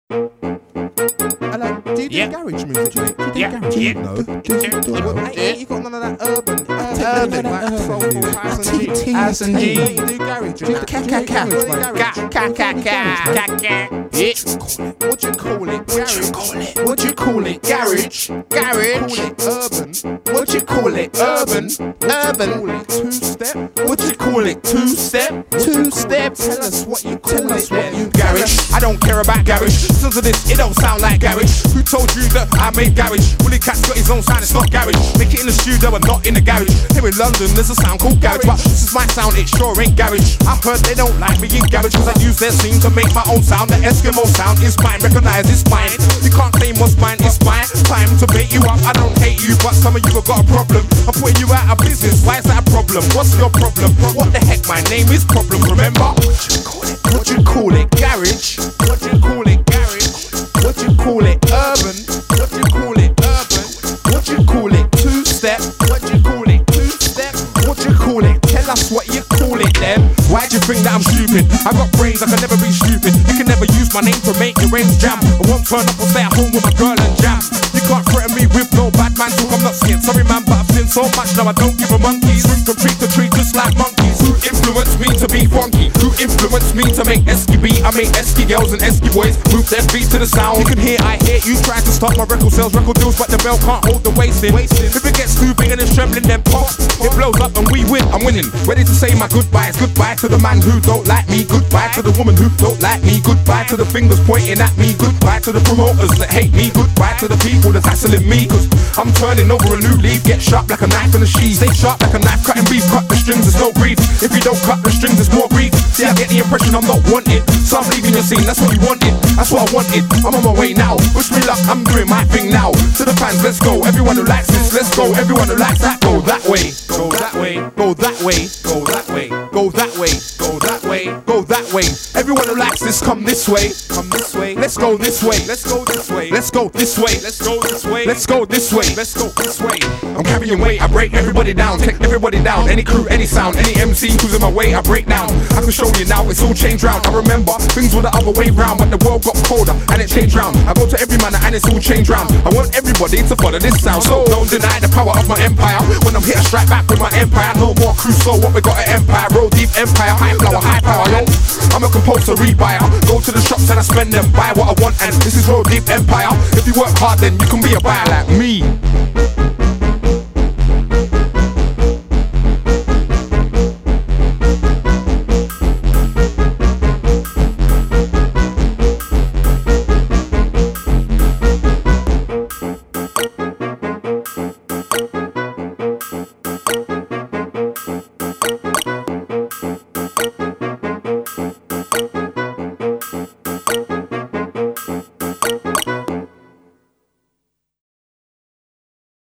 Hello, do you do garage music, mate? Do you do garage music? No. You got none of that urban, like soulful house and G. You do garage. What you call it? Garage. What you call it? Garage. Garage. Urban. What you call it? Urban. Urban. Two-step. What you call it? Two-step. Two-step. Tell us what you call it. Garage. I don't care about garage. Listen to this, it don't sound like garage. Who told you that I made garage? Willie Cat's got his own sound, it's not garage. Make it in the studio and not in the garage. Here in London there's a sound called garage, but this is my sound, it sure ain't garage. I've heard they don't like me in garage cause I use their scene to make my own sound. The Eskimo sound is mine, recognize it's mine. You can't claim what's mine, it's mine. Time to bait you up, I don't hate you, but some of you have got a problem. I'm putting you out of business, why is that a problem? What's your problem? What the heck, my name is Problem, remember? What you call it? Garage. What you call it? Garage. What you call it? Urban. What you call it? Urban. What you call it? Two-step. What you call it? Two-step. What you call it? Tell us what you call it then. Why do you think that I'm stupid? I got brains, I can never be stupid. You can never use my name to make your ends jam. I won't turn up or stay at home with my girl and jam. You can't threaten me with no bad man talk, I'm not scared. Sorry man, but I've seen so much now I don't give a monkey's. From tree to tree just like monkeys. Who influenced me to be funky? Who influenced me to make Esky beat? I make Esky girls and Esky boys move their feet to the sound. You can hear, I hear you trying to stop my record sales, record deals, but the bell can't hold the waist in. If it gets too big and it's trembling, then pop. It blows up and we win, I'm winning. Ready to say my goodbyes. Goodbye to the man who don't like me. Goodbye to the woman who don't like me. Goodbye to the fingers pointing at me. Goodbye to the promoters that hate me. Goodbye to the people that's hassling me. Cause I'm turning over a new leaf. Get sharp like a knife in the sheath. Stay sharp like a knife cutting beef. Cut the strings, there's no grief. If you don't cut the strings, there's more grief. See, I get the impression I'm not wanted, so I'm leaving your scene, that's what you wanted. That's what I wanted, I'm on my way now. Wish me luck, I'm doing my thing now. To the fans, let's go. Everyone who likes this, let's go. Everyone who likes that, go that way. Go that way, go that way, go that way, go that way, go that way, go that way. Everyone who likes this, come this way. Come this way, let's go this way. Let's go this way, let's go this way. Let's go this way, let's go this way. Let's go this way. I'm carrying weight, I break everybody down. Take everybody down, any crew, any sound, any MC who's in my way, I break down. I can show you now, it's all changed round. I remember things were the other way round, but the world got colder and it changed round. I go to every man and it's all changed round. I want everybody to follow this sound, so don't deny the power of my empire. When I'm here, I strike back with my empire. No more Crusoe, what we got an empire. Roll deep empire, high flower, high power, yo. I'm a compulsory buyer. Go to the shops and I spend them, buy what I want, and this is Roll Deep Empire. If you work hard, then you can be a buyer like me.